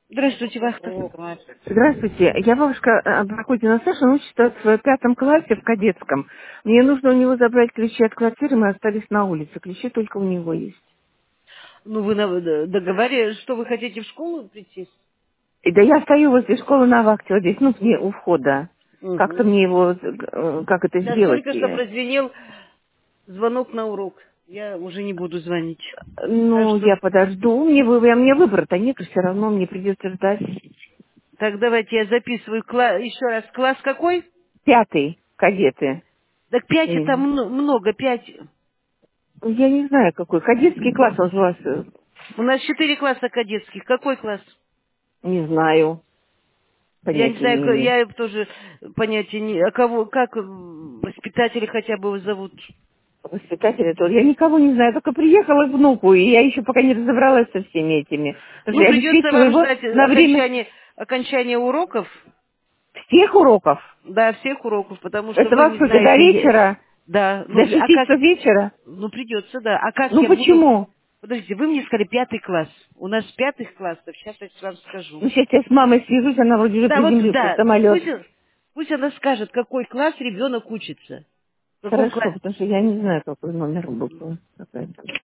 Здравствуйте, Вахта. Здравствуйте. Я бабушка Прокудина Саша, он учится в пятом классе в кадетском. Мне нужно у него забрать ключи от квартиры, мы остались на улице. Ключи только у него есть. Ну, вы договаривались, что вы хотите в школу прийти? И да я стою возле школы на вахте, вот здесь, ну, у входа. Как-то Угу. мне его, как это Сейчас сделать? только что прозвенел звонок на урок. Я уже не буду звонить. Так Ну, что, я подожду. Мне выбора-то нет, все равно мне придется ждать. так давайте я записываю еще раз. Класс какой? Пятый, кадеты. Так 5 это Э, много, 5. Я не знаю, какой. Кадетский класс он же у вас, У нас 4 класса кадетских. Какой класс? не знаю, Я не понятия знаю, не имею. я тоже понятия не... А кого, как воспитатели хотя бы его зовут? Воспитателя тоже. Я никого не знаю, только приехала к внуку, и я еще пока не разобралась со всеми этими. Потому что Ну, я придется обеспечиваю вам его ждать на время окончания уроков. всех уроков. Да, всех уроков, потому что Это вы во не сколько, до знаете. вечера? Да, ну, До а 6 как... часов вечера? Ну, придется, да. А как Ну я буду... почему? Подождите, вы мне сказали 5 класс. У нас 5 классов, сейчас я вам скажу. Ну сейчас я с мамой свяжусь, она вроде уже Да, вот, приземлился в да, самолет. пусть она скажет, какой класс ребенок учится. В каком Хорошо, классе. потому что я не знаю, какой номер был. Какая там.